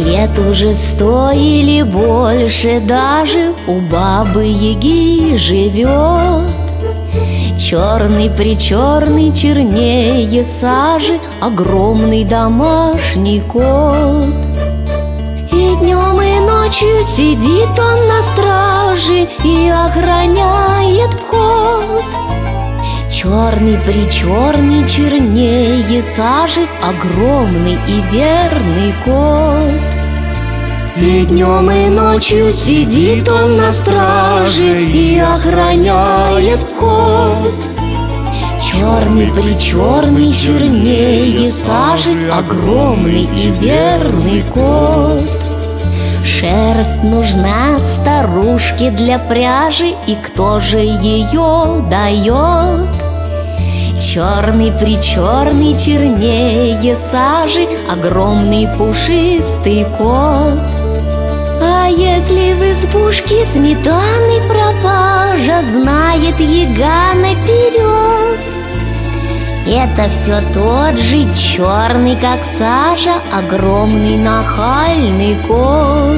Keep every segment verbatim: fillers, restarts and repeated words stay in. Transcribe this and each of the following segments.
Лет уже сто или больше даже у бабы-яги живет. Черный-причерный, чернее сажи, огромный домашний кот. И днем, и ночью сидит он на страже и охраняет вход. Черный-причерный, чернее сажи, огромный и верный кот. И днем, и ночью сидит он на страже и охраняет вход. Черный-причерный, чернее сажи, огромный и верный кот. Шерсть нужна старушке для пряжи, и кто же ее дает? Черный-причерный, чернее сажи, огромный пушистый кот. А если в избушке сметаны пропажа, знает яга наперед. Это все тот же черный, как сажа, огромный нахальный кот.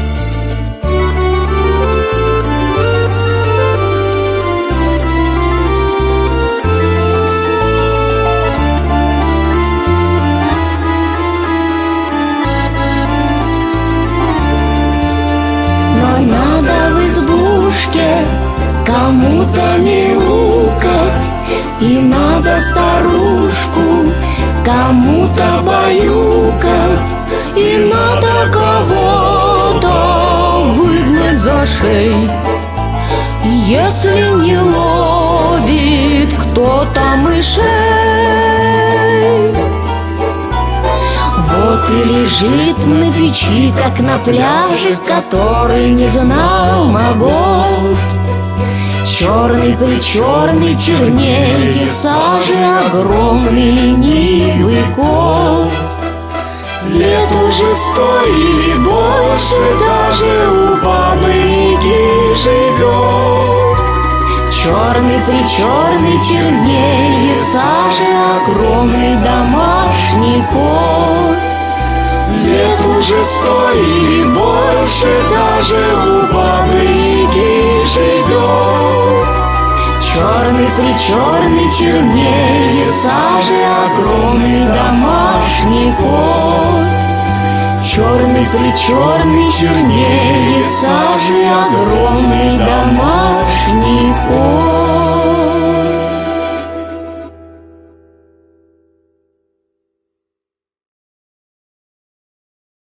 Но надо в избушке кому-то мяукать, и надо старушку кому-то баюкать, и надо кого-то выгнать за шею, если не ловит кто-то мышей. Вот и лежит на печи, как на пляже, который не знал могот. Черный-причерный, чернее сажи, огромный ленивый кот. Лет уже сто или больше даже у бабы-яги живет. Черный-причерный, чернее сажи, огромный домашний кот. Лет уже сто или больше даже у бабы-яги живет. Черный-причерный, чернее сажи, огромный домашний кот. Черный-причерный, чернее сажи, огромный домашний кот.